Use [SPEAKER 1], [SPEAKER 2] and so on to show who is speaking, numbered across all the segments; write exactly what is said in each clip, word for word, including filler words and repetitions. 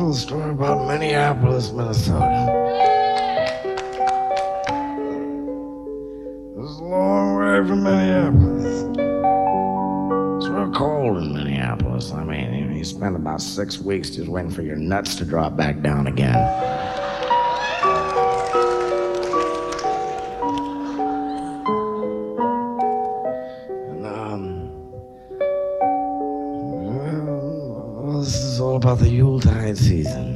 [SPEAKER 1] tell a story about Minneapolis, Minnesota. It's a long way from Minneapolis. It's real cold in Minneapolis. I mean, you know, you spend about six weeks just waiting for your nuts to drop back down again. And, um, well, this is all about the Yuletide season.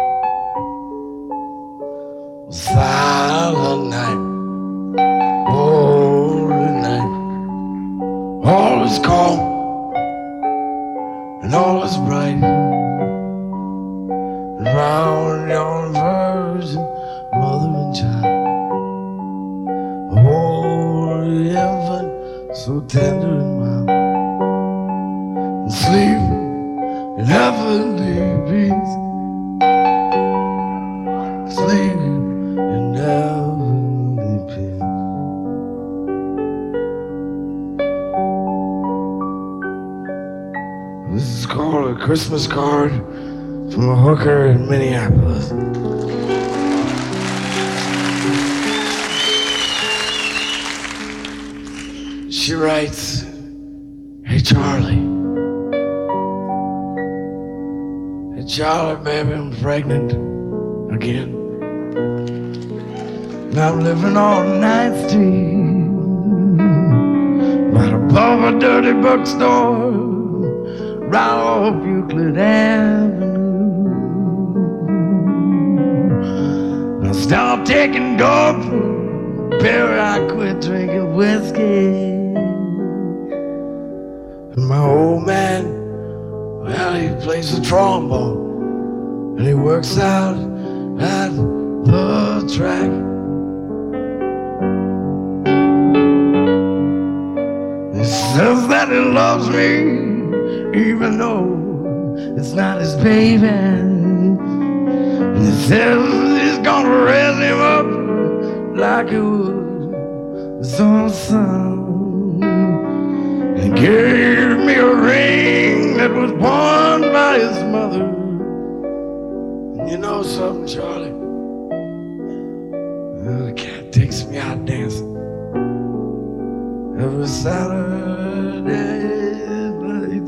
[SPEAKER 1] Silent night, holy night, all is calm and all is bright. And round yon virgin, mother and child, a holy infant, so tender and mild, and sleep in heavenly peace, sleep in heavenly peace. This is called a Christmas card from a hooker in Minneapolis. She writes, "Hey Charlie, hey Charlie, baby, I'm pregnant again. And I'm living on ninth Street, right above a dirty bookstore, right off Euclid Avenue. I stopped taking dope, baby, I quit drinking whiskey. And my old man, well, he plays the trombone, and he works out at the track. He says that he loves me, even though it's not his baby. And he says he's gonna raise him up like he would his own son. And gave me a ring that was worn by his mother. And you know something, Charlie? The cat takes me out dancing every Saturday night.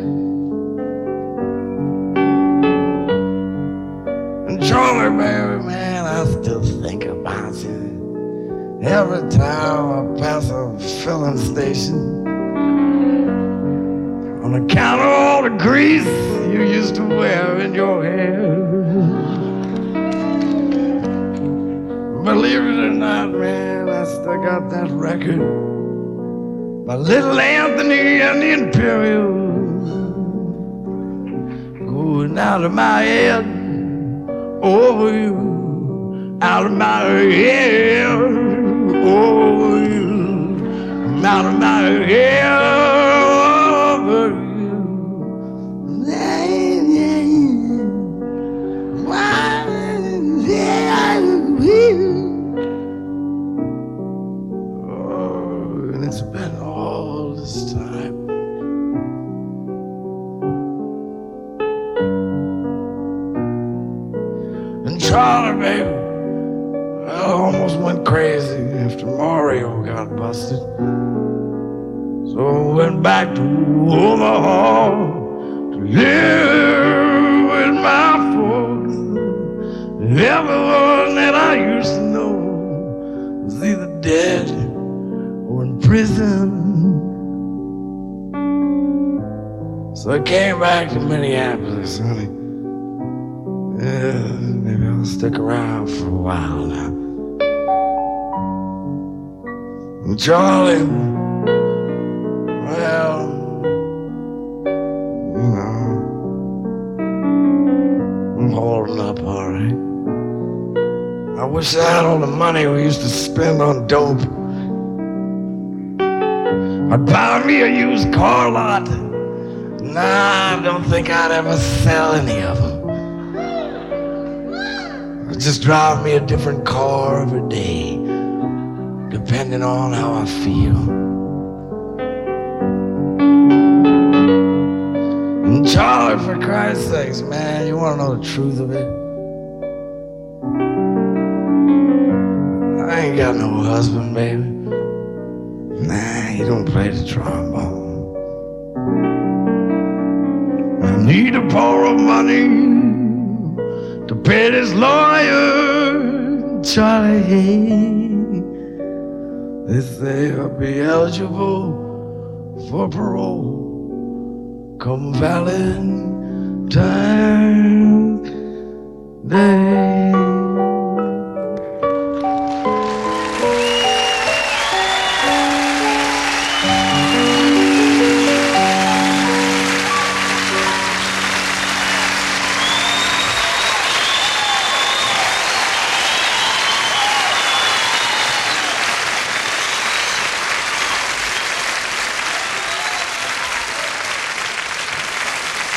[SPEAKER 1] And Charlie, baby, man, I still think about you every time I pass a filling station. On account of all the grease you used to wear in your hair. Believe it or not, man, I still got that record by Little Anthony and the Imperials going out of my head over you, out of my head over you, out of my head over you. Oh, and it's been all this time. And Charlie, baby, I almost went crazy after Mario got busted. So I went back to Omaha to live with my folks. Everyone that I used to know was either dead or in prison. So I came back to Minneapolis, honey. Yeah, maybe I'll stick around for a while now. And Charlie, well, you know, I'm holding up all right. I wish I had all the money we used to spend on dope. I'd buy me a used car lot. Nah, I don't think I'd ever sell any of them. I'd just drive me a different car every day, depending on how I feel. And Charlie, boy, for Christ's sakes, man, you want to know the truth of it? I ain't got no husband, baby. Nah, he don't play the trombone. I need a pour of money to pay this lawyer, Charlie. They say I'll be eligible for parole come Valentine.